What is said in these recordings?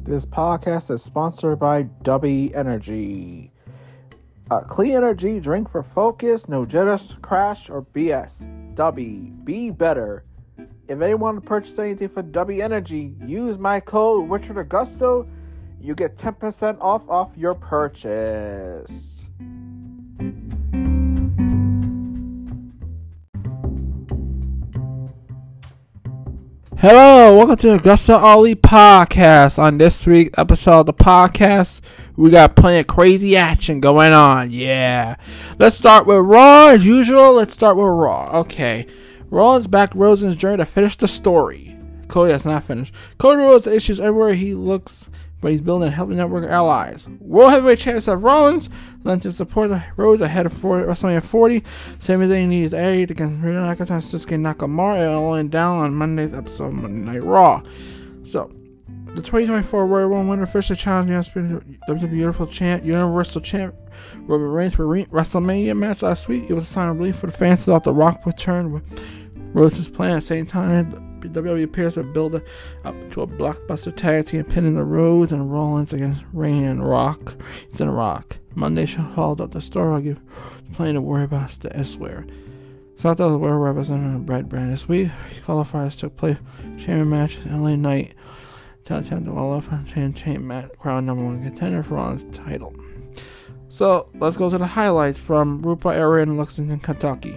This podcast is sponsored by Dubby Energy. Clean energy, drink for focus, no jitters, crash, or BS. Dubby, be better. If anyone wants to purchase anything from Dubby Energy, use my code Richard Augusto. You get 10% off your purchase. Hello, welcome to Augusta Ali Podcast. On this week's episode of the podcast, we got plenty of crazy action going on. Yeah. Let's start with Raw. As usual, let's start with Raw. Okay. Rollins back Rosen's journey to finish the story. Cody has not finished. Cody Rhodes issues everywhere he looks, but he's building a healthy network of allies. World Heavyweight Champion Seth Rollins lent his support to Rhodes ahead of WrestleMania 40. Same thing he needs aid against Shinsuke Nakamura and down on Monday's episode of Monday Night Raw. So, the 2024 Royal Rumble winner officially challenged WWE Universal Champ Roman Reigns for WrestleMania match last week. It was a sign of relief for the fans thought the Rock would turn with Rhodes' plan. At the same time, WWE appears to build up to a blockbuster tag team pinning the Rhodes and Rollins against Reigns and Rock. It's in Rock. Monday show followed up the story. I'll give plenty to worry about the elsewhere. So I thought the world representing the Bread Brand this week. Qualifiers took place. Champion match LA Knight. Time to well off chain match. Crown #1 contender for Rollins' title. So let's go to the highlights from Rupa area in Lexington, Kentucky.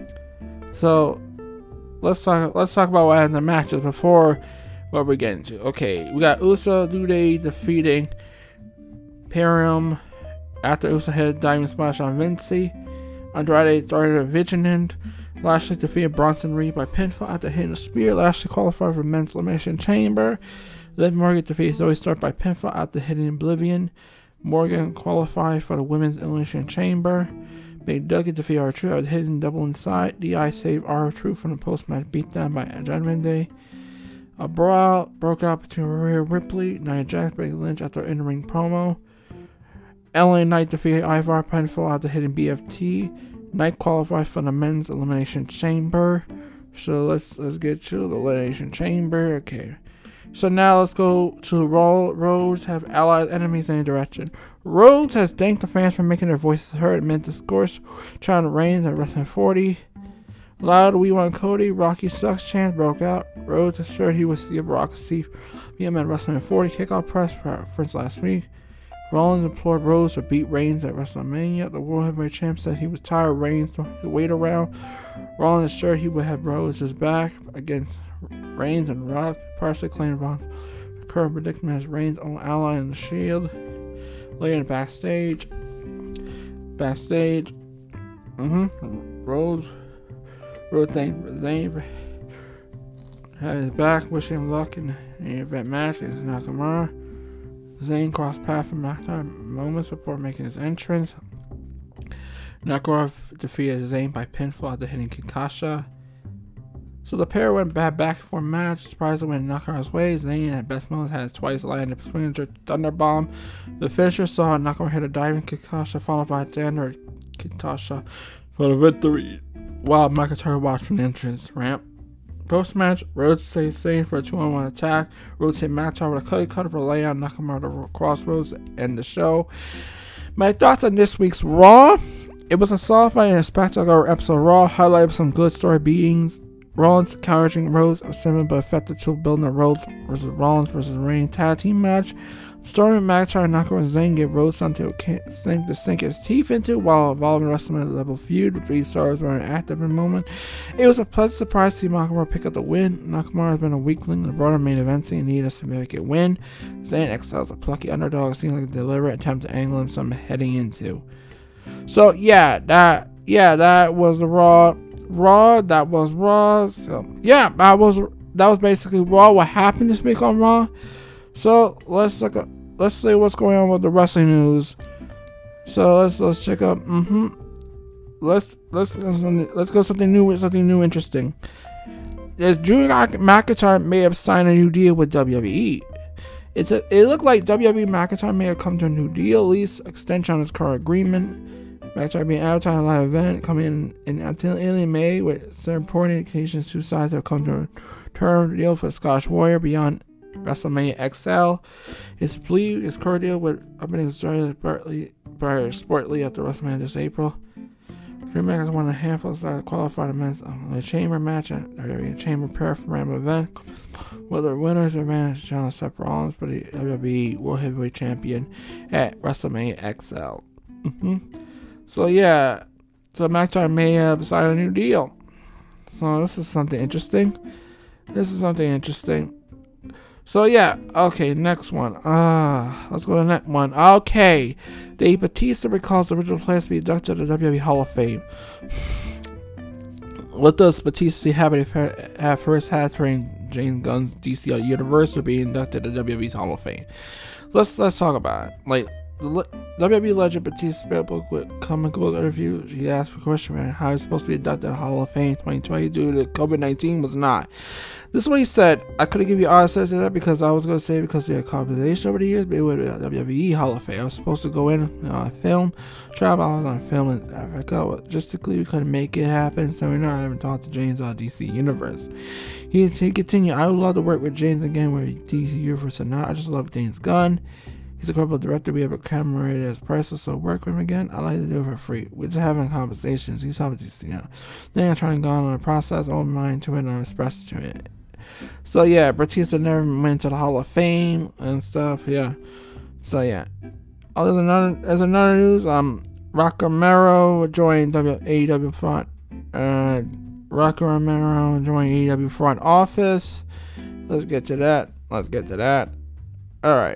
So let's talk about what happened in the matches before what we're getting to. Okay, we got Uso Dude defeating Imperium after Uso hit a diamond splash on Vinci. Andrade started a Vigilant. Lashley defeated Bronson Reed by pinfall after hitting a spear. Lashley qualified for Men's Elimination Chamber. Liv Morgan defeated Zoe Stark by pinfall after hitting Oblivion. Morgan qualified for the Women's Elimination Chamber. Big Dougie defeated R-Truth after hitting double inside. DI saved R-Truth from the post-match beatdown by Judgment Day. A brawl broke out between Rhea Ripley, Nia Jax, Becky Lynch after in-ring promo. LA Knight defeated Ivar pinfall after hitting BFT. Knight qualified for the Men's Elimination Chamber. So let's get to the Elimination Chamber. Okay. So now let's go to Rhodes have allies, enemies in any direction. Rhodes has thanked the fans for making their voices heard amid discourse, trying to Reigns at Wrestling 40. Loud We Want Cody, Rocky Sucks chants broke out. Rhodes assured he would give Rock a seat him at Wrestling 40 kickoff press conference last week. Rollins implored Rhodes to beat Reigns at WrestleMania. The World Heavyweight Champ said he was tired of Reigns to wait around. Rollins assured he would have Rhodes' back against Reigns, and Rock partially claimed Rock's current predicament as Reigns' own ally in the Shield. Later backstage, Rhodes thanked Zayn for having his back, wishing him luck in the event match against Nakamura. Zayn crossed paths from McIntyre moments before making his entrance. Nakamura defeated Zayn by pinfall after hitting Kikasha. So the pair went back and forth match. Surprisingly, when Nakamura's way, Zayn at best moments had twice landed a signature Thunderbomb. The finisher saw Nakamura hit a diving Kikasha, followed by Xander Kikasha for the victory, while McIntyre watched from the entrance ramp. Post-match, Rhodes saved Zayn for a 2-on-1 attack. Rhodes hit McIntyre with a cookie cutter for lay on Nakamura to crossroads to end the show. My thoughts on this week's Raw. It was a solid fight and a spectacular episode of Raw, highlighted some good story beatings. Rollins encouraging Rhodes a simple but effective tool building a Rhodes versus Rollins versus Reigns tag team match. Starting with McIntyre and Nakamura and Zayn gave Rhodes something to sink his teeth into while evolving WrestleMania level feud with these stars were active in the moment. It was a pleasant surprise to see Nakamura pick up the win. Nakamura has been a weakling in the broader main event scene and needed a significant win. Zayn excels a plucky underdog, seems like a deliberate attempt to angle him something heading into. So that was the Raw. That was Raw. So yeah, that was basically Raw. What happened this week on Raw? So let's see what's going on with the wrestling news. So let's check out. Let's go something new, interesting. Drew McIntyre may have signed a new deal with WWE. It looked like WWE McIntyre may have come to a new deal, at least extension on his current agreement. McIntyre being advertised in a live event coming in until early May, with certain important indications two sides have come to a term deal for Scottish Warrior beyond WrestleMania XL is believed is cordial with openings joined by Sportly after WrestleMania this April. Drew McIntyre won a handful of stars qualified events on a chamber match at a chamber pair-for-ram event. Whether winners or managed John Seth Rollins for the WWE World Heavyweight Champion at WrestleMania XL. So yeah, so McIntyre may have signed a new deal. So this is something interesting. So yeah, okay, next one. Let's go to the next one. Okay, Dave Bautista recalls the original plans to be inducted to the WWE Hall of Fame. What does Batista have first hat during James Gunn's DC Universe to be inducted to WWE's Hall of Fame? Let's talk about it. Like, the WWE legend Batista spelled book with comic book interview. He asked for a question about how he's supposed to be inducted to the Hall of Fame 2020 due to COVID-19 was not. This is what he said. I couldn't give you honest answer to that because I was going to say because we had conversation over the years, but it would be a WWE Hall of Fame. I was supposed to go in on a film, travel. I was on a film in Africa. Logistically, we couldn't make it happen, so we're not having talked to James on DC Universe. He continued, I would love to work with James again with DC Universe or not. I just love James Gunn. He's a corporate director. We have a camera rated as priceless, so work with him again. I like to do it for free. We're just having conversations. He's obviously, then I'm trying to go on the process, open mind to it, and I'm expressed to it. So yeah, Batista never went to the Hall of Fame and stuff. Yeah. So yeah. As another news, Rocky Romero joined AEW front. Rocky Romero joined AEW front office. Let's get to that. All right.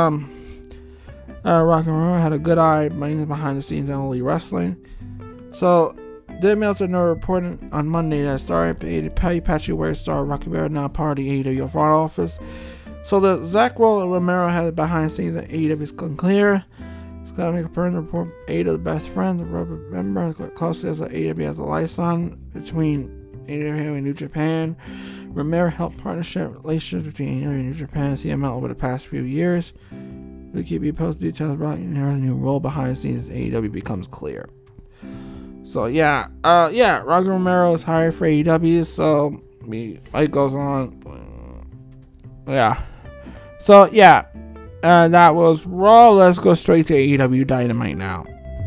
Rocky Romero had a good eye behind the scenes in Only Wrestling. So, Dave Meltzer reported on Monday that star Patty Patchworth star Rocky Romero now part of the AEW front office. So the Zach Romero had behind the scenes at AEW is unclear. Scott McFarlane report 8 of the best friends. Remember closely as AEW has a liaison between AEW and New Japan. Romero helped partnership relations between AEW and New Japan and CML over the past few years. We'll keep you posted details about her new role behind the scenes as AEW becomes clear. So yeah, Rocky Romero is hired for AEW, so it goes on. Yeah. So yeah, that was Raw. Let's go straight to AEW Dynamite now.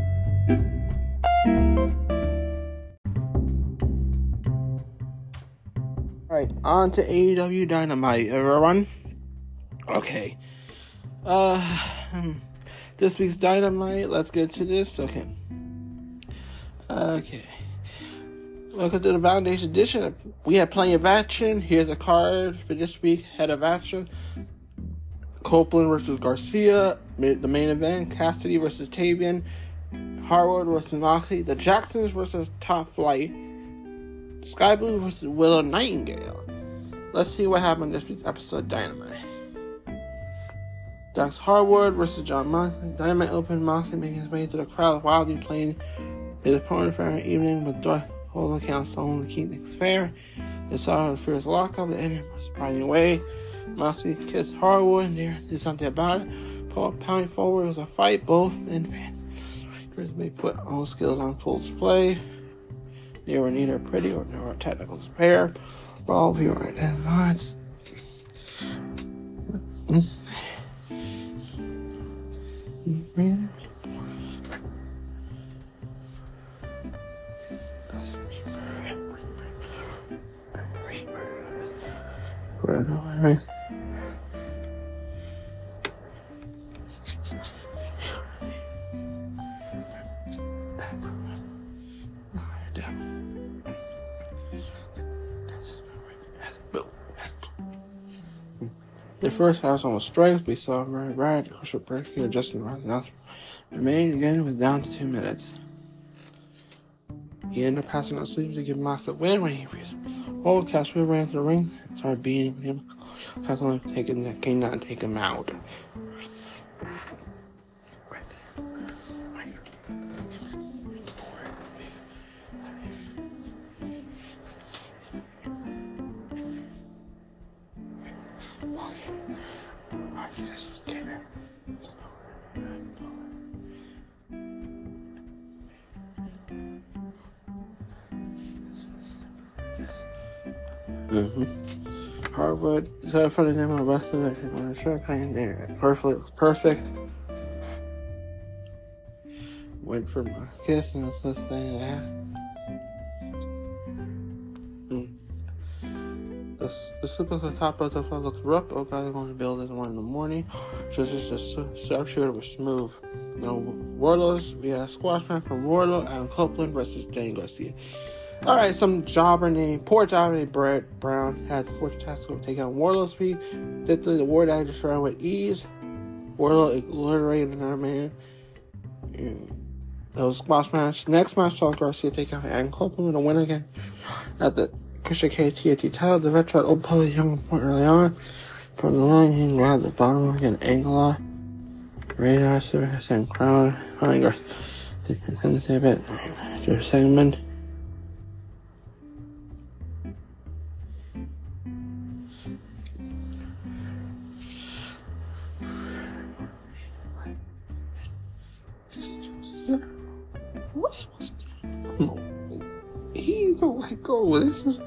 Alright, on to AEW Dynamite, everyone. Okay. This week's Dynamite, let's get to this. Okay. Welcome to the Foundation Edition. We have plenty of action. Here's a card for this week. Head of action. Copeland versus Garcia. The main event. Cassidy versus Tavian. Harwood versus Moxley. The Jacksons versus Top Flight. Sky Blue versus Willow Nightingale. Let's see what happened this week's episode of Dynamite. Dax Harwood versus John Moxley. Dynamite open. Moxley making his way to the crowd, wildly playing his opponent for an evening with Darth Holding Council on the King's Fair. They saw the fierce lockup, the ending was surprising way. Moxley kissed Harwood, and there did something about it. Paul pounding forward, it was a fight, both in fans. May put all skills on full display. They were neither pretty nor technical to prepare. All viewers right at odds. Right. The first house on strikes, we saw Murray Brad, Crusher Berkey, and Justin Ross remained again was down to 2 minutes. He ended up passing out sleep to give Mox a win when he old Casper ran to the ring and started beating him. Cass only came down and take him out. Hardwood. So I put it in my rest of it. I'm sure I in there. Perfect. Wait for my kiss and it's this thing. The soup at the top of the floor looks rough. Oh god, I'm going to build this one in the morning. So it's just a sharpshooter was smooth. Warlords, we have squash match from Warlord, Adam Copeland versus Danny Garcia. Alright, poor jobber named Brett Brown had the fortune task to take on Warlord speed. Did the war that destroyed with ease. Warlord obliterated another man. That was a squash match. Next match saw Garcia take out Adam Copeland with a win again at the Christian KTT title. The veteran opened a young point early on. From the line, he grabbed the bottom again. Angela, Radar, Service, and Crown. Finally, Garcia didn't say a bit. After a segment. He don't let go. This is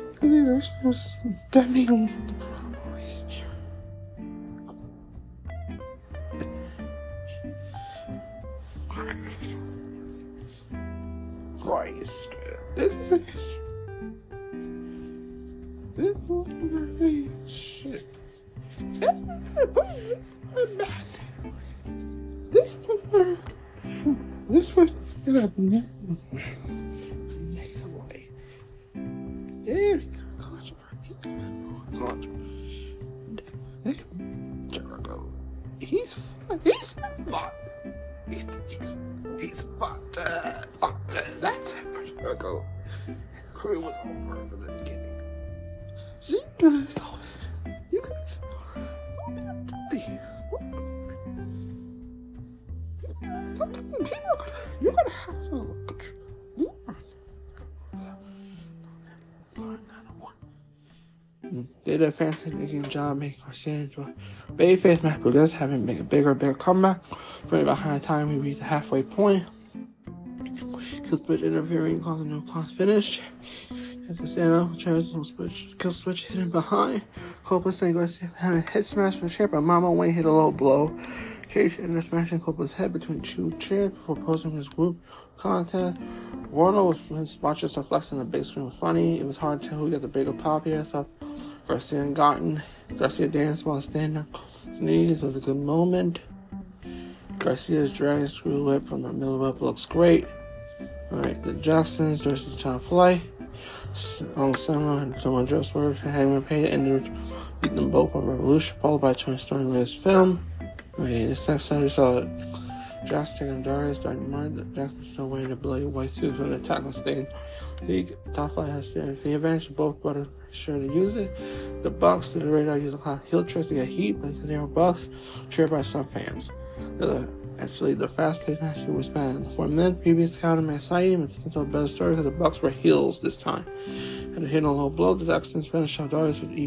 damning from the promos. Christ, this is shit. This was Jericho. He's fun. He's fun. That's it for Jericho. His career was over at the beginning. So you guys don't be a bully. You're gonna have some control. They did a fantastic job making Garcia into a babyface match, but this having make a bigger comeback. Right behind time, we reached the halfway point. Killswitch interfering, causing no cost finish. At the stand up, Charles Killswitch hidden behind. Copeland saying Garcia had a head smash from the chair, but Mama Wayne hit a low blow. Cage ended up smashing Copeland's head between two chairs before posting his group contest. Warner was watching some flex on the big screen was funny. It was hard to tell who got the bigger pop here. So Garcia and Gotten. Garcia danced while standing up. Sneeze was a good moment. Garcia's dragon screw whip from the middle whip looks great. Alright, the Jacksons versus Top Flight. Summer and someone just word for Hangman Page and beat them both on Revolution, followed by Tony Storm latest film. Okay, this next time we saw Jackson taking Darius starting to mind that Jackson still wearing the bloody white suit when the attack on Stain League. Top Flight has the advantage, both brothers sure to use it. The Bucks to the radar use a class heel tricks to get heat, but they were Bucks cheered by some fans. Actually, the fast-paced match was bad. For a minute, previous counter match citing, it's still a better story because the Bucks were heels this time. And hit a low blow. The Jacksons finished off Darius with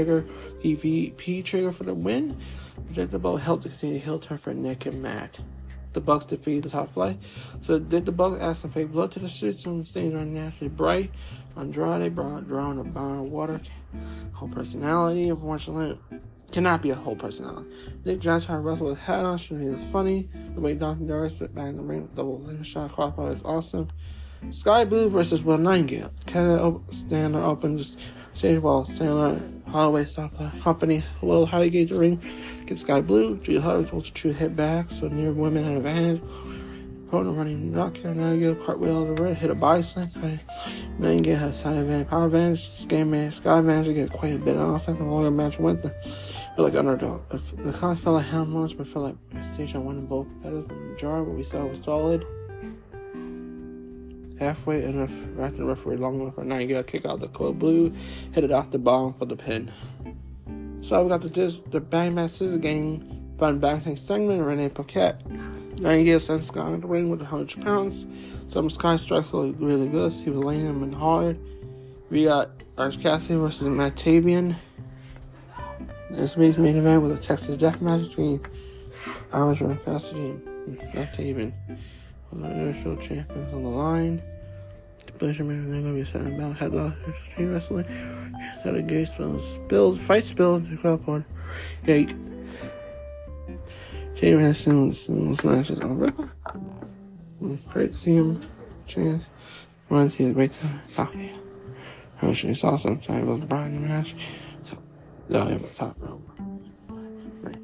EVP trigger for the win. Predictable helped to continue heel turn for Nick and Matt. The Bucks defeated the Top Flight. So did the Bucks add some fake blood to the suits? Some stains are naturally bright. Andrade drawing a bound of water. Whole personality, unfortunately, cannot be a whole personality. Nick Johnson tried to wrestle with his hat on. Shouldn't be this funny. The way Dr. Darius spit back in the ring with double limb shot crossbar is awesome. Sky Blue versus Will Nightingale. Canada stand open just stage while Sandler Holloway stopped the company. Will how to gauge the ring against Sky Blue. Julia Hubbard holds a true hit back, so near women had advantage. Opponent running knockout, Nightingale cartwheel over the red, hit a body slam. Nightingale has side advantage, power advantage. Sky managed to get quite a bit of offense. The longer match went feel like underdog. The comments felt like how much, but felt like Station won in both battles from the jar. What we saw was solid. Halfway enough, after the referee long enough for Nightingale kick out the Code Blue, hit it off the bottom for the pin. So we got the Bang Match Scissor Gang fun back segment. Renee Paquette. Nightingale sent Sky in the ring with 100 pounds. Some Sky strikes looked really good. He was laying him in hard. We got Orange Cassidy versus Matt Tavian. This week's main event was a Texas Death Match between Orange Cassidy and Matt Tavian. The initial champions on the line. stipulation match, and they're going to be setting about headlock, chain wrestling. Out of gate spilled, fight spilled, the crowd poured. Yike. Chain wrestling match is over. Great to see him. Chance. Wanted to see his great time. Oh, yeah. I wish you saw some time. It was Brian in the match. So, no, it was top rope. Right.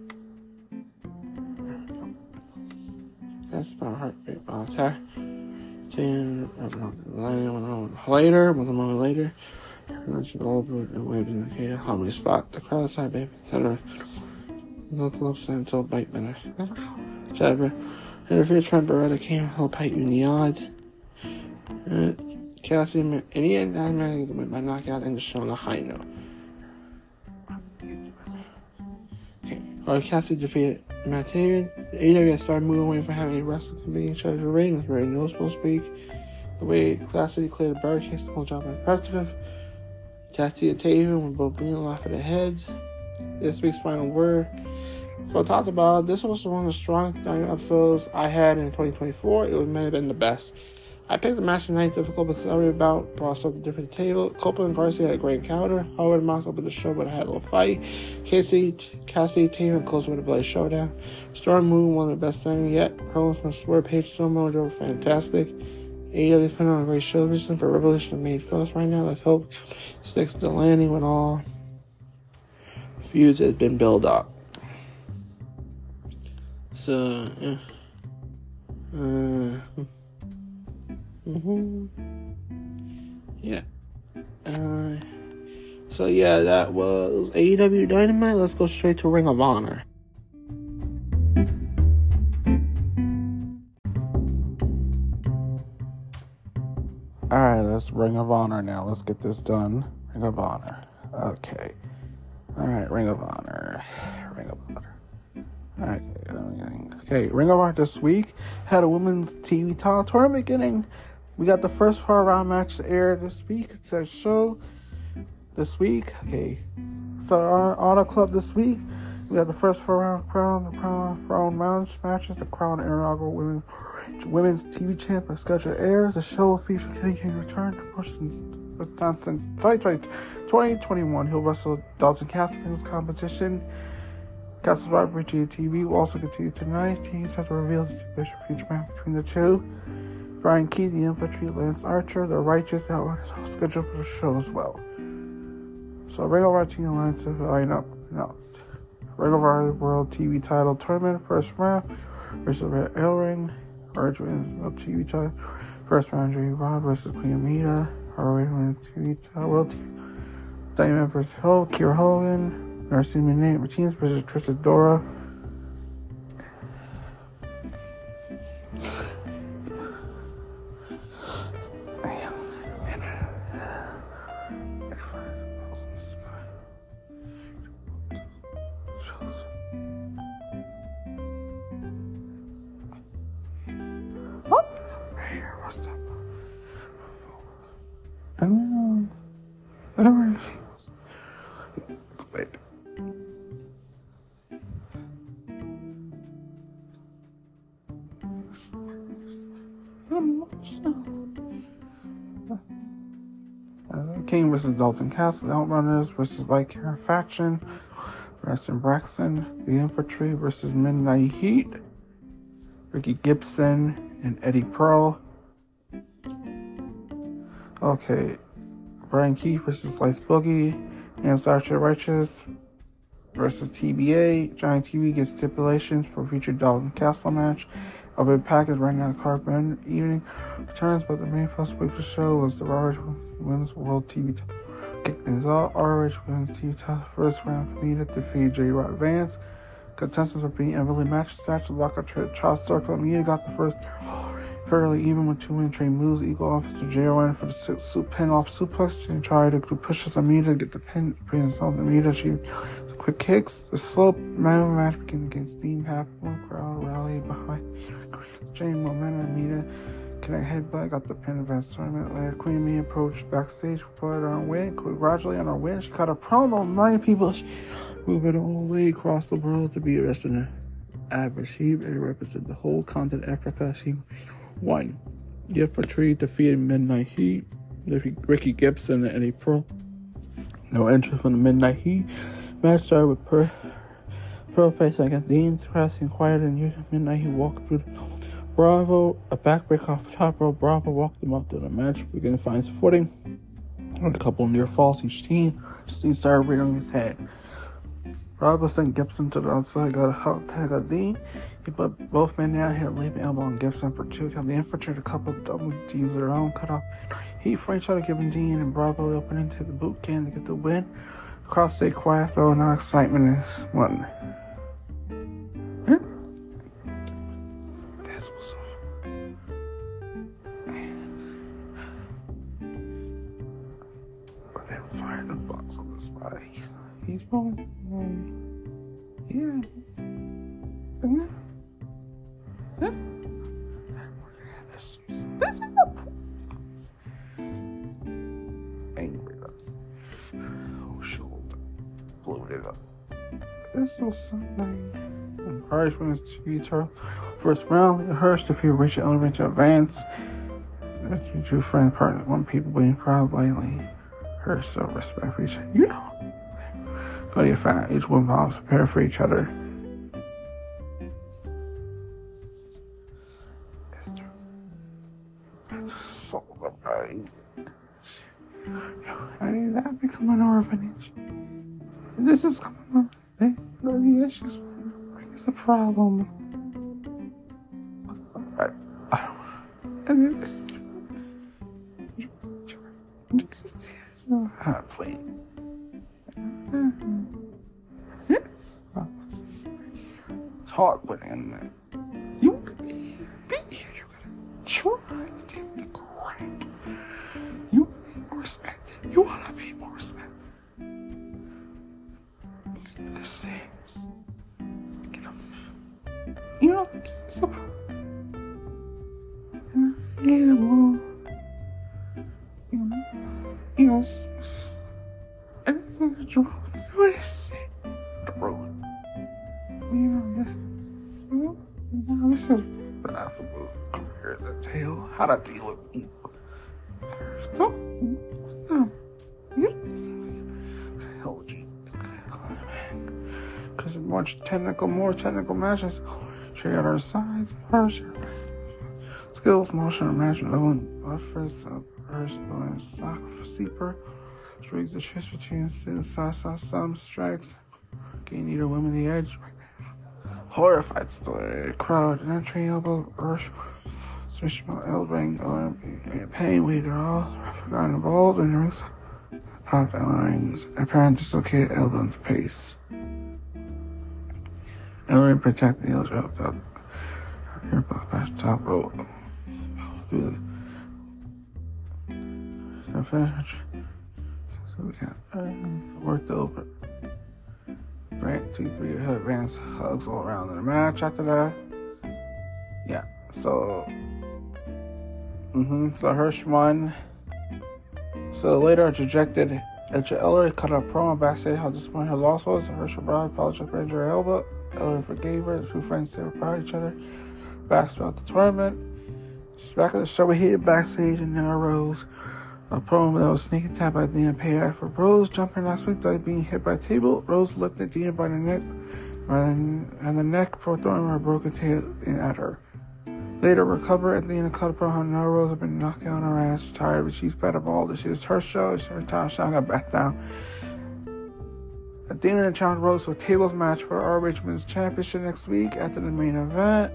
That's about heartbreak ball attack. Then, with a moment later. Lunch over and waved in the cater. Homely spot. The crowd side, baby. Center. No love until bite better. Whatever. Interference from Beretta came. He'll bite you in the odds. Cassie and he automatically went by knockout and just showing a high note. Okay. Cassie defeated Matt Taven. The AWS started moving away from having a wrestling committee in charge of the ring. It was very noticeable speak. The way Cassidy cleared the barricades, the whole job by Preston. Cassie and Taven were both being off of the heads. This week's final word. So I talked about this was one of the strongest episodes I had in 2024. It may have been the best. I picked the match tonight difficult because I read about brought something different to the table. Copeland and Garcia had a great encounter. However, Mox opened the show, but I had a little fight. Cassie, Taven close with a bloody showdown. Storm moving one of the best things yet. Promos from Swerve, Page, Somo, were fantastic. AEW put on a great show recently for Revolution made first right now. Let's hope sticks to the landing with all feuds that has been built up. So, yeah. Yeah. So yeah, that was AEW Dynamite. Let's go straight to Ring of Honor. Alright, let's Ring of Honor now. Let's get this done. Ring of Honor. Okay. Alright, Ring of Honor. Alright, okay, Ring of Honor this week had a women's TV title tournament getting. We got the first 4-round match to air this week. It's our show this week. Okay, so our Honor Club this week, we got the first 4-round crown matches. The Crown inaugural women's TV champ scheduled airs. The show will feature Kenny King return to promotions first time since 2021. He'll wrestle Dalton Castle in his competition. Castle Rivalry TV will also continue tonight. He's had to reveal the stipulation future match between the two. Brian Key, the Infantry, Lance Archer, the Righteous outline is scheduled for the show as well. So Ring of Honor team lineup announced. Ring of Honor World TV title tournament, first round versus Red Ring. Orange wins World TV title. First round, Jay Rod versus Queen Amita. ROH wins TV title. World TV. Diamond versus Kira Hogan. Nursing Nate Martinez versus Tristan Dora. What's up? I don't know where she was. Wait. King versus Dalton Castle, Outrunners versus Light Care Faction, Preston Braxton, The Infantry versus Midnight Heat, Ricky Gibson and Eddie Pearl. Okay, Brian Keith versus Slice Boogie, and Archer Righteous versus TBA. Giant TV gets stipulations for future Dalton Castle match. A big package right now. Carpenter evening returns, but the main first week of the show was the ROH Women's World TV title. Kicked things off. ROH Women's TV title first round competed to defeat J. Rod Vance. Contestants were being evenly matched. Statue Lockout Charles Circle. Amita got the first fairly even with 2 win train moves. Eagle Officer JRN for the pin off suplex and tried to push us Amita to get the pin. Amita, she quick kicks. The slow match began against Steam Half. One crowd rallied behind Jane Momentum. Amita connect headbutt, got the pin. Advanced tournament later. Queen Amita approached backstage, put on her win. Congratulated on her win. She cut a promo. 9 people moving all the way across the world to be arrested in average. She represented the whole continent of Africa. She won. The Infantry defeated Midnight Heat. Ricky Gibson and Eddie Pearl. No interest from the Midnight Heat. Match started with Pearl facing against Dean, pressing quiet and usual. Midnight Heat walked through Bravo, a backbreak off the top rope. Bravo walked them up to the match, began to find footing. And a couple near falls each team. Dean started rearing his head. Bravo sent Gibson to the outside, got a hot tag of Dean. He put both men down, hit a leaping elbow on Gibson for 2 count. The infiltrated a couple of double teams of their own, cut off Heat French shot giving Dean and Bravo opening to the boot can to get the win. The crowd stayed quiet though, no excitement is one. This was but then fire the box on the spot. He's rolling. Yeah. This is a angry us. Oh, shoulder blew it up. This was Sunday. Irish wins to first round. Hurst defeated Richard Ellerman to advance. That's your two friend partners. One people being proud lately. Hurst so respect for each other. You know. Go to your fan. Each one vows to prepare for each other. How did that become an orphanage? This is coming. The issues. What is the problem? This is please. It's hard putting in there. You want to be here. You gotta try to take the crap. You want to be more respected. You want to be more respected. This is. Get up. You know, it's a problem. Yeah, well. You know, I didn't draw. What is it? Draw it. You know, this is laughable career at the tail. How to deal with evil. No. You the hell would you? It's gonna happen. Because more technical matches. She got her size, her skills, motion, imagine, buffers, and sock for Seeper. Streaks the shift between some strikes. Gain either women the edge. Horrified story. Crowd, entry, elbow, rush, switch, elbowing, or pain. We are all forgotten involved in the rings. Pop down rings. Apparent dislocated elbow into pace. Elbow protect the elbow up. Your back top rope. Through the finish. So we can work the open. Right, 2-3 advance hugs all around in the match after that. Yeah, so so Hirsch won. So later dejected Edger Eller cut a promo backstage how disappointed her loss was. Hirsch Brown apologized for injury elbow. Eller forgave her. The two friends they were proud of each other. Back throughout the tournament. She's back at the show. We hit backstage and now Rose. A promo that was sneak attack by Dean payback for Rose jumping last week, being hit by a table. Rose lifted Dean by the neck and the neck for throwing her broken tail at her. Later recovered at the end of cut promo how now Rose had been knocking on her ass, tired, but she's better ball. This is her show. It's her time. She got back down. Dean challenged Rose for a tables match for ROH Women's Championship next week after the main event.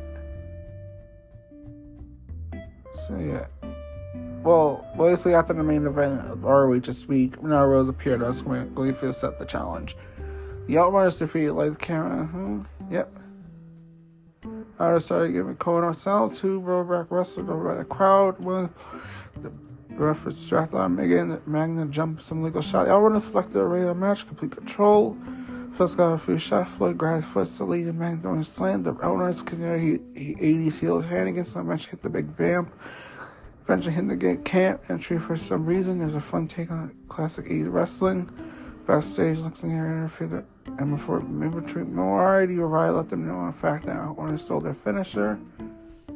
So yeah. Well, basically after the main event of ROH this week, Renata Rose appeared on screen. Gleefield set the challenge. The Outrunners defeated Lights Camera. Yep. Outrunners started giving Code ourselves. 2 Rollback wrestlers over by the crowd. One, the referee strapped on Megan. Magna jumped some legal shot. The Outrunners reflected a regular match. Complete control. First got a few shots. Floyd grabbed his foot. So lead and Magna throwing a slam. The Outrunners continued. He 80s heels hand against the match. Hit the big vamp. Eventually hitting the gate camp entry for some reason. There's a fun take on classic 80s wrestling. Backstage, Lexington interfered and before member treatment. Alrighty, O'Reilly let them know in fact that Outrunners stole their finisher.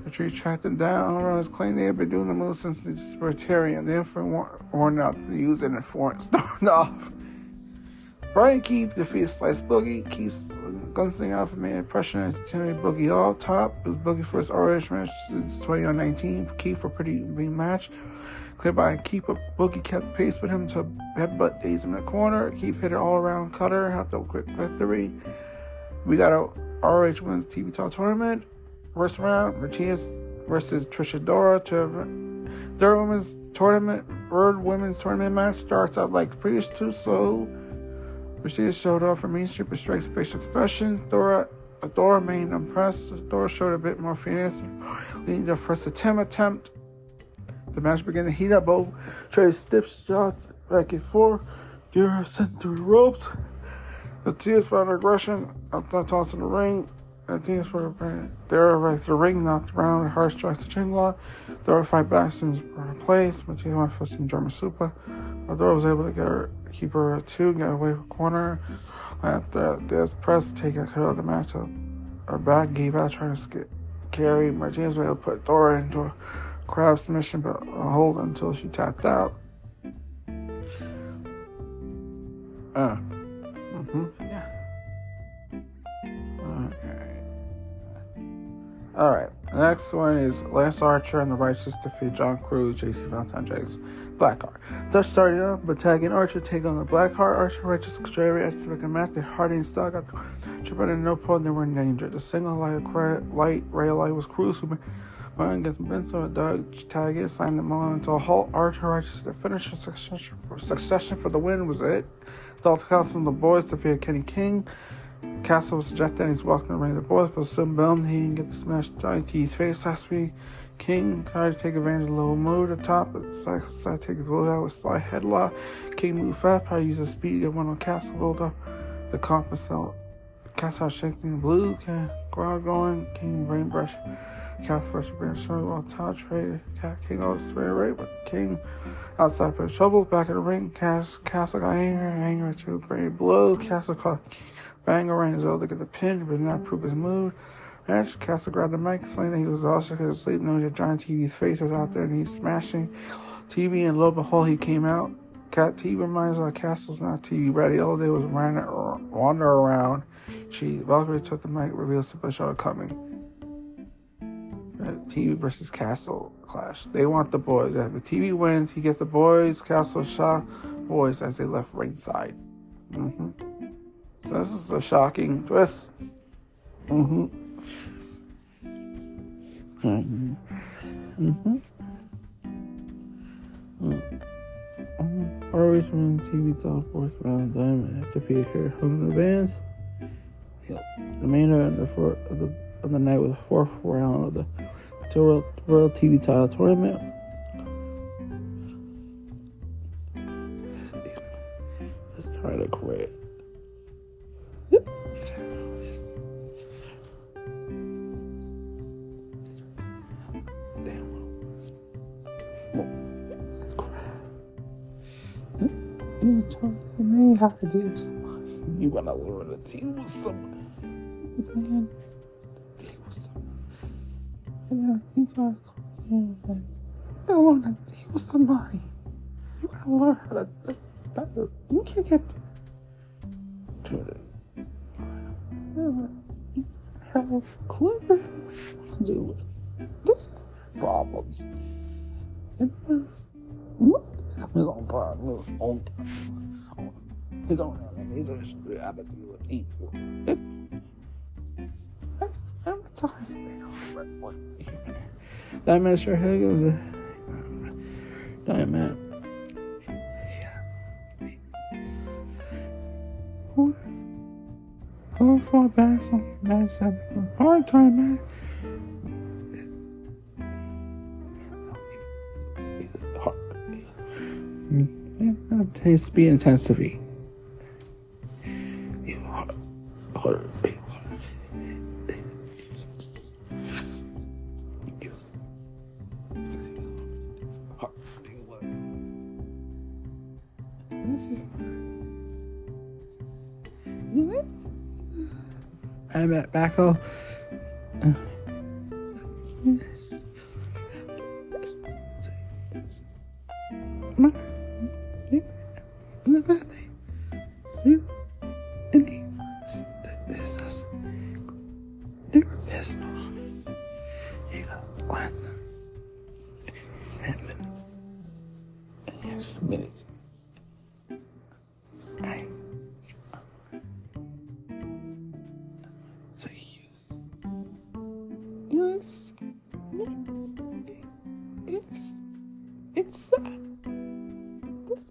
The tree tracked them down. Runners claimed they had been doing the move since the Spartarian. The infant warned out to use it and stormed off. Brian Keith defeated Slice Boogie. Keith's gunslinger outfit made an impression and intimidated Boogie all top. It was Boogie's first ROH match since 2019. Keith for a pretty big match. Cleared by Keith, but Boogie kept pace with him to headbutt Days in the corner. Keith hit an all-around cutter after a quick victory. We got a ROH Women's TV Title Tournament. First round, Martinez versus Trish Adora. Third women's tournament match starts out like the previous two, so Martinez showed off her Main Street with strikes facial expressions. Adora remained impressed. Adora showed a bit more finesse, leading to the first attempt. The match began to heat up. Both traded stiff shots back and forth. Dura sent through the ropes. The Tears found aggression outside tossing the ring. The Tears for Dura right to the ring, knocked around. Hard strikes the chin lock. Dura fight back since her place. Martinez went for some German super. Adora was able to keep her at 2, get away from the corner. After this press, take a cut of the match. Her back gave out trying to carry. Martinez was able to put Dora into a crab submission, but hold until she tapped out. Yeah. Okay. Alright. Next one is Lance Archer and the Righteous defeat John Cruz, JC Valentine, James Blackheart. Thus started out, but tagging Archer take on the Blackheart. Archer, Righteous, Jerry, after the match, they Hardy and Starr got tripping in no point, they were in danger. The single light rail light was Cruz who went against Benson, Doug tag in, signed them on until a halt. Archer, Righteous, the finish succession for the win was it. Dalton Castle and the boys defeated Kenny King. Castle was suggested and he's walking around the boys, but Sim Bellum, he didn't get to smash Johnny T's face last week. King tried to take advantage of the low move at the top, but side take his will out with slide headlock. King moved fast, probably used his speed to get one on Castle, rolled up the compensate. Castle shaking blue, crowd going, King brain brush. Castle brush brain showing while Todd traded. King all spray right, but King outside for trouble. Back in the ring, Castle got angry to a brain blow. Castle caught Bang around his to get the pin, but did not prove his move. Match, Castle grabbed the mic, saying that he was also going to sleep, knowing that John TV's face was out there and he's smashing TV, and lo and behold, he came out. TV reminds us Castle's not TV ready. All day was wander around. Valkyrie took the mic, revealed Super Show coming. TV versus Castle clash. They want the boys. If the TV wins, he gets the boys. Castle shot boys as they left ringside. So this is a shocking twist. Always running TV top fourth round diamond after PFA hung the bands. The main event of the night was the fourth round of the World TV Title Tournament. Let's try to quit. You told me how to deal with somebody. You gotta learn to deal with somebody. Man, deal with somebody. And he's like, you gotta learn to deal with somebody. You gotta learn how to. Better. You can't get to it. Have a clear what you wanna do with this problems. His own problem, his own enemies have to deal with people. That man sure Hill was a diamond. Who fought back some man said hard time, man. His speed intensity. I'm at Backo. And he was, this is, they were pissed off. He got one. And then, minutes. So he used, it's this.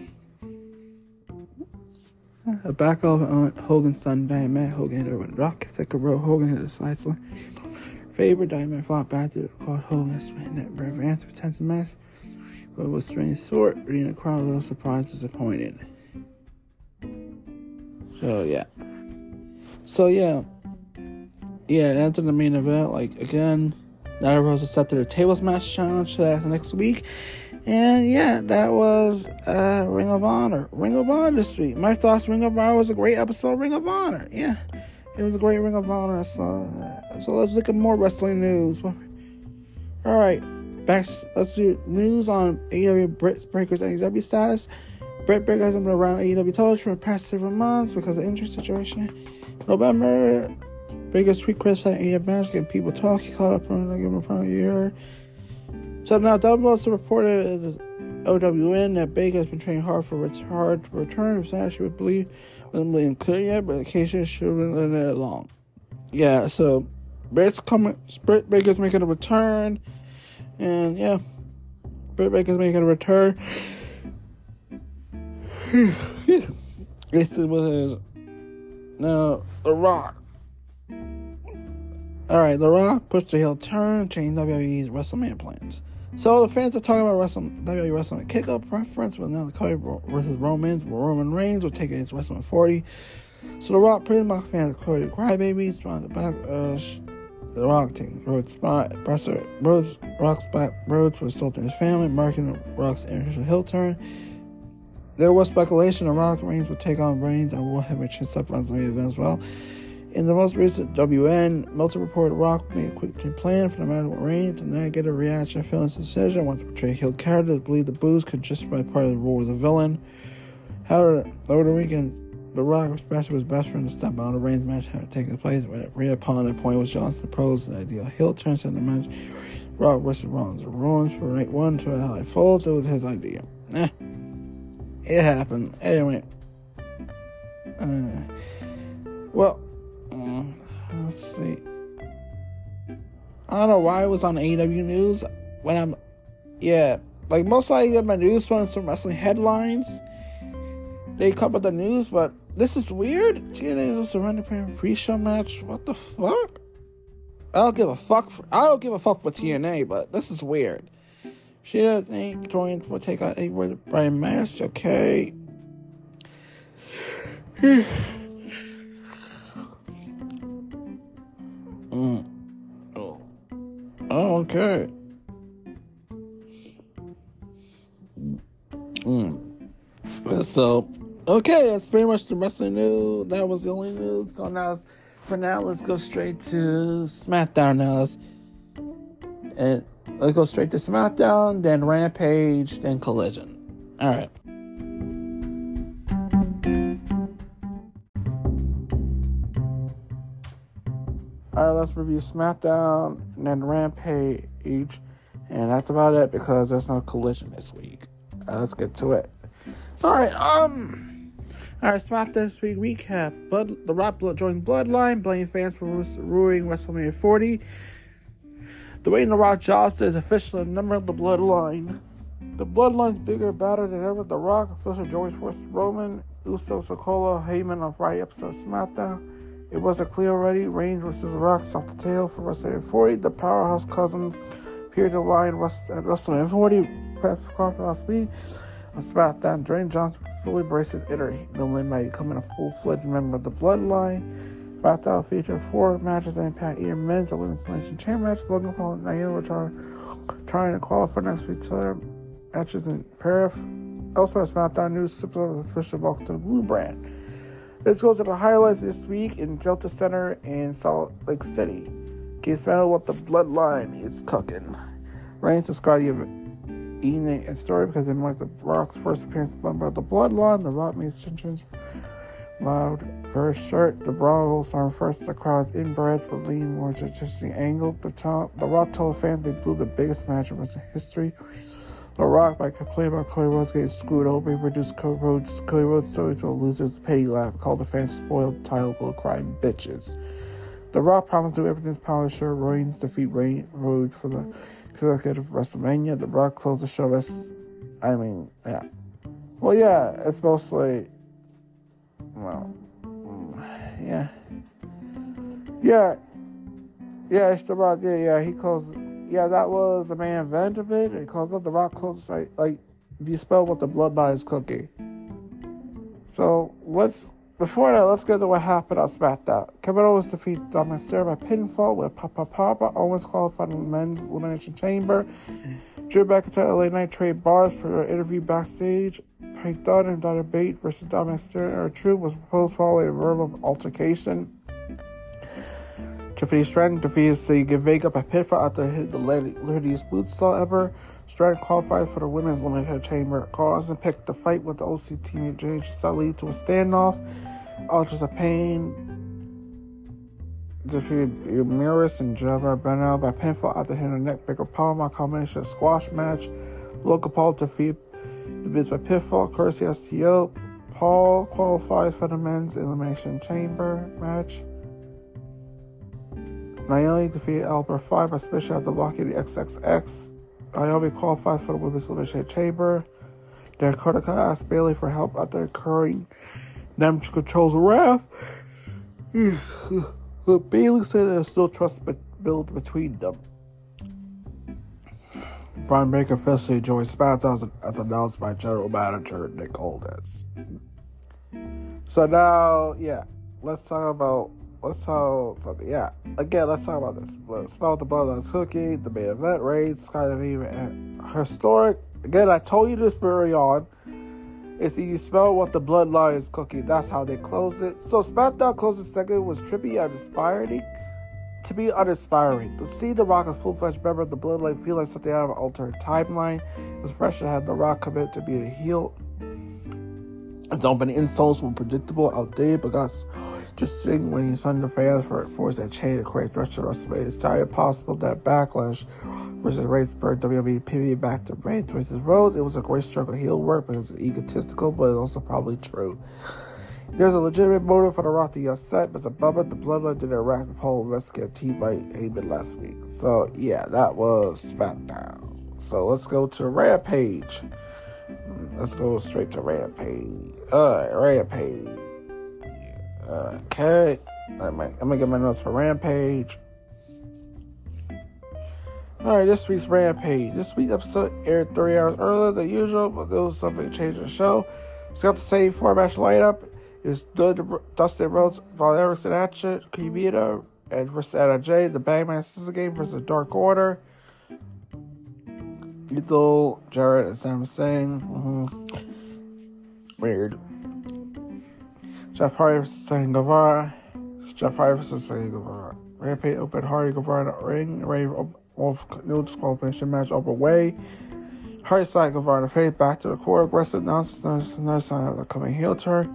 Back over on Hogan's son, Diamond. Hogan hit her with a rock. Second row, Hogan hit a side slam. Favorite, Diamond fought back to called Hogan spent that brave answer for 10 match. But it was strange short, reading the crowd a little surprised, disappointed. So yeah. Yeah, that's in the main event. Like, again, Nyla Rose is set to the Tables Match Challenge. So that's next week. And yeah, that was Ring of Honor. Ring of Honor this week. My thoughts, Ring of Honor was a great episode of Ring of Honor. Yeah, it was a great Ring of Honor. So let's look at more wrestling news. Alright, let's do news on AEW Britt Baker's AEW status. Britt Baker hasn't been around AEW television for the past several months because of the injury situation. November, Baker's tweet criticized AEW match, getting people talking, caught up on a year. So now WLC reported at the OWN that Baker has been training hard to return. If she would believe wasn't really clear yet, but the case should have been letting it along. Yeah, so Britt Baker's making a return. And yeah, Britt Baker's making a return. This was now The Rock. Alright, The Rock pushed the heel turn, changed WWE's WrestleMania plans. So the fans are talking about WWE WrestleMania kickoff preference, but now the Cody versus Roman Reigns will take it against WrestleMania 40. So The Rock pretty much fans are Cody crybabies, trying to back The Rock taking Rhodes' spot. Rock's back Rhodes for assaulting his family, marking The Rock's initial heel turn. There was speculation The Rock Reigns would take on Reigns and will have a chance up on WrestleMania event as well. In the most recent WN, Meltzer reported Rock made a quick plan for the match with Reigns and then get a reaction feeling his decision. Want to portray heel characters, believe the boost could justify part of the role as a villain. However, over the weekend, The Rock expressed his best friend to step out of the Reigns match having taken place. When agreed upon the point was Johnson proposed the ideal heel turn in the match. Rock versus Rollins. Rollins for night one to how it folds. It was his idea. It happened. Anyway. Let's see. I don't know why it was on AEW News when most likely I get my news from some wrestling headlines. They cover the news, but this is weird. TNA is a surrender pre-show match. What the fuck? I don't give a fuck for TNA, but this is weird. She doesn't think Torian will take out anywhere by a match. Okay. Okay. So, okay, that's pretty much the wrestling news. That was the only news. So let's go straight to SmackDown now. Let's go straight to SmackDown, then Rampage, then Collision. Alright. Alright, let's review SmackDown and then Rampage. And that's about it because there's no Collision this week. Let's get to it. Alright, SmackDown this week recap. The Rock joins Bloodline, blaming fans for ruining WrestleMania 40. The Wayne The Rock Johnson is officially a member of the Bloodline. The Bloodline's bigger, badder than ever. The Rock officially joins forces Roman, Uso, Sokola, Heyman on Friday episode of SmackDown. It wasn't clear already. Reigns versus The Rock off the tail for WrestleMania 40. The Powerhouse Cousins appeared to lie at WrestleMania 40 press conference last week. On SmackDown, Dwayne Johnson fully embraced his inner villain by becoming a full-fledged member of the Bloodline. SmackDown featured 4 matches that impact either men's or women's elimination chamber match. Logan Paul and Naomi were trying to qualify for next week's matches in Paris. Elsewhere, SmackDown News Super official welcome to the Blue Brand. Let's go to the highlights this week in Delta Center in Salt Lake City. Case battle with the Bloodline is cooking. Reigns described the evening and story because it marked The Rock's first appearance as a member of the Bloodline. The Rock made his entrance loud first shirt. The Bravos are first. The crowd's inbred for lean, more interesting angle. The Rock told fans they blew the biggest match in wrestling history. The Rock, by complaining about Cody Rhodes getting screwed over, he reduced Cody Rhodes' story to a loser's petty laugh, called the fans spoiled, title full of crying bitches. The Rock promised to do everything in his power to show Reigns defeat Rhodes for the consecutive WrestleMania. The Rock closed the show. Yeah. Well, yeah, it's mostly, yeah. Yeah, it's the Rock. Yeah, he closed. Yeah, that was the main event of it. It closed up. The Rock closed, like if you spell what the Bloodline is cooking. So, before that, let's get to what happened on SmackDown. Kevin Owens defeated Dominic Mysterio by pinfall with Papa. Owens qualified in the men's elimination chamber. Drew McIntyre, LA Knight trade bars for an interview backstage. Pete Dunne and Donna Bate versus Dominic Mysterio and Truth was proposed following a verbal altercation. Tiffany Stratton defeated Sega Vega by pinfall after hitting the Ladies' Moonsault ever. Stratton qualified for the women's elimination chamber. Carl Anderson picked the fight with the OC teammate James Shaw lead to a standoff. Ultras of Pain defeated Ramirez and Jabba Benel by pinfall after hitting a neckbreaker powerbomb combination squash match. Logan Paul defeated The Miz by pinfall, courtesy STO. Paul qualifies for the men's elimination chamber match. Naomi defeated Albert 5 by special after blocking the XXX. Naomi qualifies for the women's elimination chamber. Dakota asked Bayley for help after incurring damage controls wrath. But Bayley said there's still trust built between them. Brian Baker officially joined SmackDown as announced by General Manager Nick Aldis. So now, yeah, let's talk about something. Yeah, again, let's talk about this. Let's talk about the Bloodline cookie, the main event, Reigns, Skyler, and historic. Again, I told you this early on. If you smell what the Bloodline is cooking, that's how they close it. So SmackDown closing segment was trippy and inspiring. To be uninspiring. To see The Rock as full-fledged member of the Bloodline feel like something out of an alternate timeline. It was fresh and had The Rock commit to being a heel. His opening insults were predictable, outdated, but got interesting when he sent the fans for that chain to create threats to WrestleMania. It's entirely possible that Backlash versus Reigns spurred WWE pivot back to Reigns versus Rhodes. It was a great stroke of heel work because it's egotistical, but it's also probably true. There's a legitimate motive for The Rock to be upset, but it's a bummer the Bloodline didn't interact with Paul West get teased by Heyman last week. So, yeah, that was SmackDown. So, let's go to Rampage. Let's go straight to Rampage. Alright, Rampage. Okay. I'm gonna get my notes for Rampage. Alright, this week's Rampage. This week's episode aired 3 hours earlier than usual, but there was something to change the show. It's got the same 4-match lineup. It's Dustin Rhodes, Von Erickson Action, Kimita, and versus Anna Jay. The Bangman Sister Game versus Dark Order. Lethal, Jarrett, and Sam Singh. Weird. Jeff Hardy versus Sammy Guevara. Jeff Hardy versus Sammy Guevara. Rampage opened Hardy Guevara in the ring. Rave no disqualification match open way. Hardy side Guevara in the face. Back to the court. Aggressive announcers. Another sign of the coming heel turn.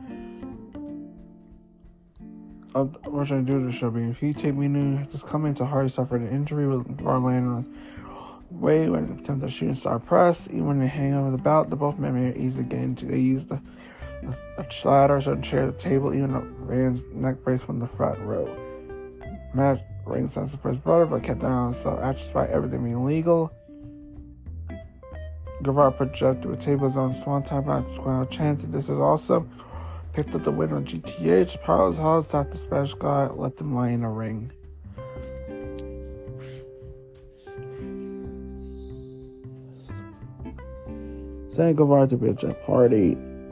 We're trying to do the show being P-Tape. We knew just coming to Hardy suffered an injury with Guevara landing on way when it attempted to shoot and start press. Even when they hang over the bout, the both men made it easy again. They used the ladders and chair the table, even the Rand's neck brace from the front row. Match Reigns sent the first brother, but kept down himself after despite everything being legal. Guevara projected with table zone swanton match chanted, "This is awesome." Picked up the win on GTH. Powers Hall stopped the Spanish guy, let them lie in the ring. Saying Guevara to be a Jeff Hardy.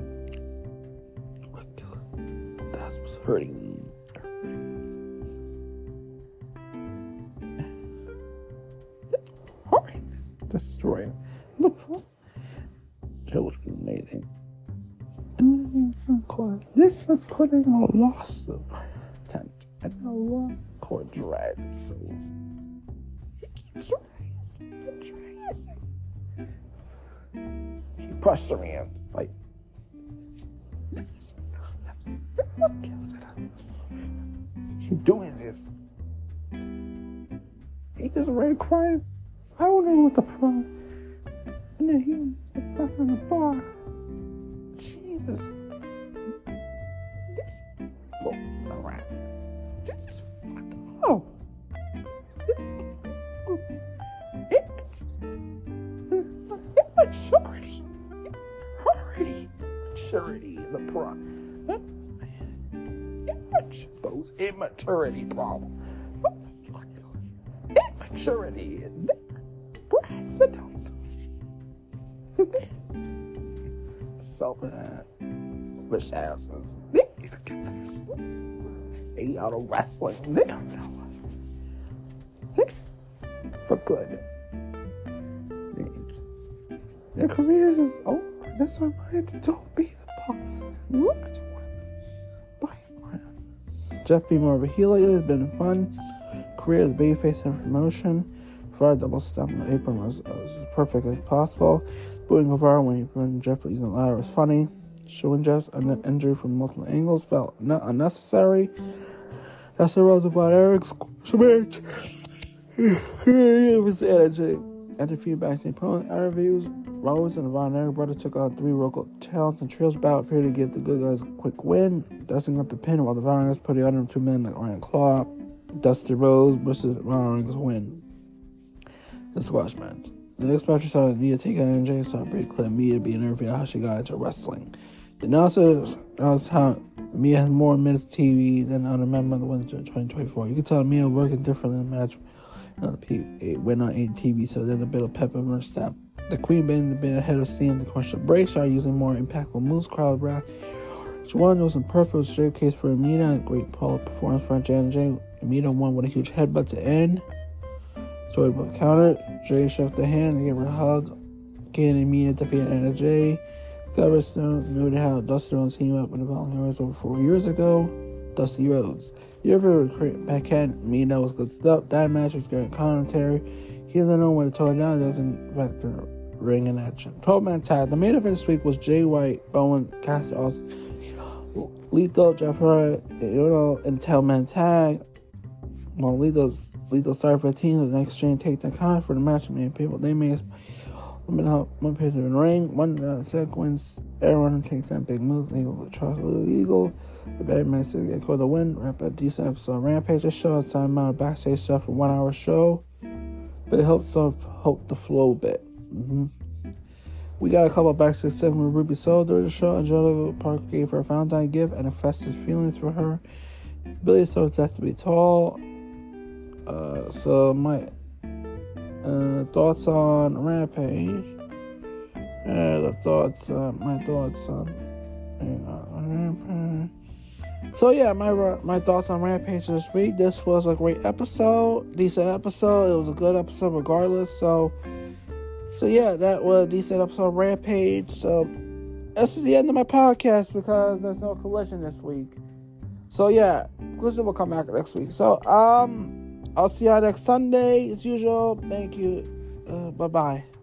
That's what's hurting. Hardy is destroying. Look, children amazing. This was putting a lawsuit attempt and a law court drag themselves. He keeps dragging. He pushed her in like this. Okay, let's get out. Keep doing this. He just ran crying. I don't know what the problem. And then he was in the bar. Jesus. This bullshit around. This is fucked up. This is immaturity. Maturity in the problem. Immaturity problem. Immaturity in the brass the dog. Self-wish asses. They don't even get this. 8 out of wrestling. They don't know. For good. Their careers is over. That's why I had to don't be the boss. What? Jeff being more of a heel lately has been fun. Career as babyface and promotion. For a double stomp on the apron was as perfect as possible. Booing Guevara when Jeff was using the ladder was funny. Showing Jeff's injury from multiple angles felt unnecessary. That's the Rose about Eric's match. It was energy. After feedback and opponent interviews, Rose and the Von Erich brothers took on 3 local talents and trios bout appeared to give the good guys a quick win. Dustin got the pin while the Von Erichs put the other 2 men like Iron Claw. Dusty Rose versus Von Erichs win. The squash match. The next match saw Mia take on NJ and saw a pretty clear Mia being interviewed on how she got into wrestling. The announcer announced how Mia has more minutes TV than other members of the Winter 2024. You can tell Mia working differently in the match. Went on ATV, so there's a bit of pep in her step. The Queen being ahead of seeing the commercial break, started using more impactful moves. Crowd breath. Each one was imperfect, was showcase for Amina. A great pole performance for J&J. Amina won with a huge headbutt to end. Story book countered. Jay shook the hand and gave her a hug. Again, Amina defeated Anna Jay. Cover Stone noted how Dusty Rhodes teamed up with the Volunteers over 4 years ago. Dusty Rhodes. You ever backhand Amina was good stuff. That match was great commentary. He doesn't know when to tone down. Doesn't vector ring in action. 12-man tag. The main event this week was Jay White, Bowen, Caster Austin, Lethal, Jeff Hardy, in the 10-man tag. Well, Lethal started for the team with an exchange takedown counter for the match. Many people they made one person in the ring, one sequence. Everyone takes that big move. Eagle, Charles Eagle. The Batman said they called the win. Wrap a decent episode of Rampage. This show has time amount of backstage stuff for 1 hour show, but it helps the flow a bit. We got a couple of backstage segments with Ruby Soho during the show. Angelica Parker gave her a Valentine gift and affessed his feelings for her. Billy Soho has to be tall. So my thoughts on Rampage. My thoughts on Rampage. So yeah, my thoughts on Rampage this week. This was a great episode, decent episode. It was a good episode regardless. So yeah, that was a decent episode of Rampage. So this is the end of my podcast because there's no Collision this week. So yeah, Collision will come back next week. So I'll see y'all next Sunday as usual. Thank you. Bye-bye.